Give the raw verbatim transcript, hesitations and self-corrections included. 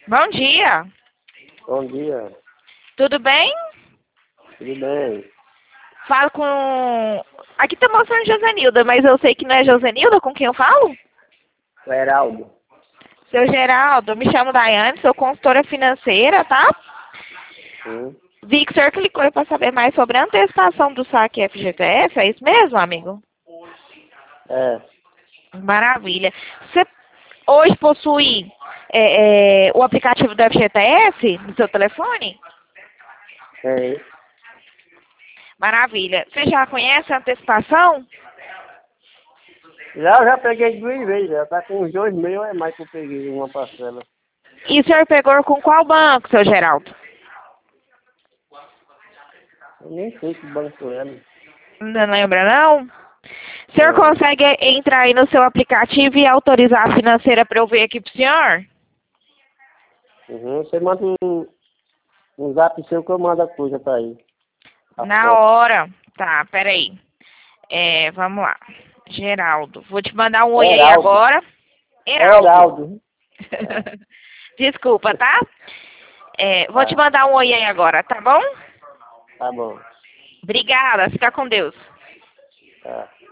Bom dia. Bom dia. Tudo bem? Tudo bem? Falo com... Aqui tá mostrando Josenilda, mas eu sei que não é Josenilda com quem eu falo? O Heraldo. Seu Geraldo, eu me chamo Daiane, sou consultora financeira, tá? Sim. Vi que o senhor clicou aí para saber mais sobre a antecipação do saque F G T F, é isso mesmo, amigo? É. Maravilha. Você hoje possui é, é, o aplicativo do F G T F no seu telefone? Tem. Maravilha. Você já conhece a antecipação? Já, eu já peguei duas vezes, já tá com uns dois meses ou é mais que eu peguei uma parcela. E o senhor pegou com qual banco, seu Geraldo? Eu nem sei que banco é. Né? Não lembra, não? O senhor Não. consegue entrar aí no seu aplicativo e autorizar a financeira para eu ver aqui pro senhor? Uhum. Você manda um, um zap seu que eu mando a coisa pra aí. A Na foto. hora. Tá, peraí. É, vamos lá. Geraldo. Vou te mandar um oi aí Heraldo. agora. Heraldo. Heraldo. É. Desculpa, tá? É, vou te Tá. mandar um oi aí agora, tá bom? Tá bom. Obrigada. Fica com Deus. Tá.